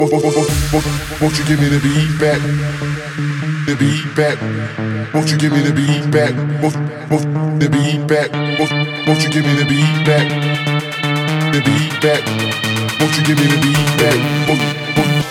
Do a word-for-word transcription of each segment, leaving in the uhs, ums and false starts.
Won't you give me the beat back? The beat back. Won't you give me the beat back? Won't, won't, the beat back. Won't, won't you give me the beat back? The beat back. Won't you give me the beat back? Won't, won't,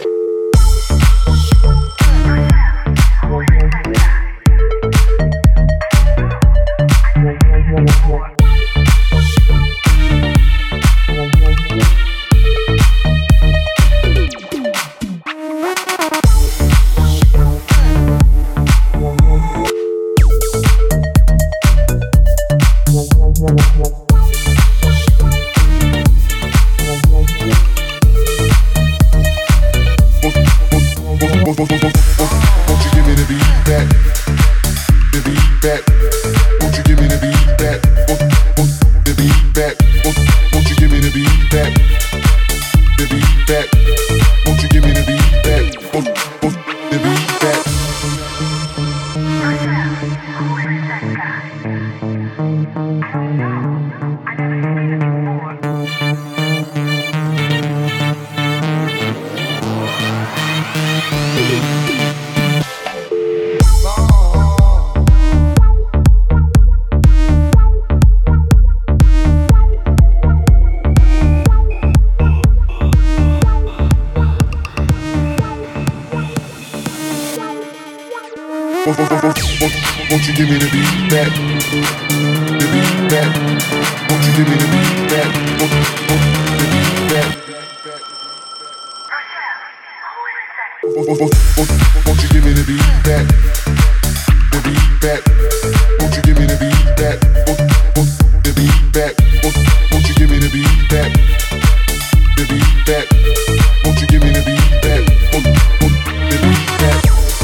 won't you give me the beat back? The beat back. Won't you give me the beat back? Won't, won't, the beat back. Won't, won't, won't, won't you give me the beat back? The beat back. Won't you give me the beat back? Won't, won't, the beat back. Won't, won't you give me the beat back? The beat back. Won't you give me the beat back? Won't, won't, the beat back.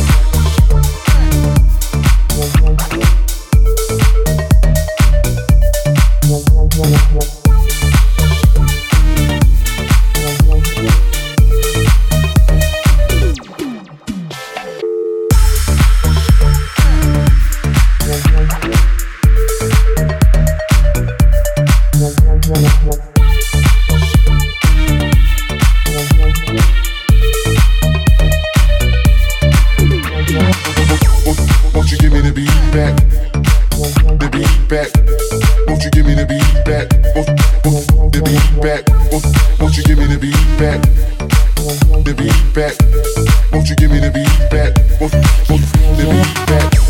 Won't you give me the beat back? The beat back. Won't you give me the beat back? Won't, won't, the beat back. Won't, won't you give me the beat back? The beat back. Won't you give me the beat back? Won't, won't, the beat back.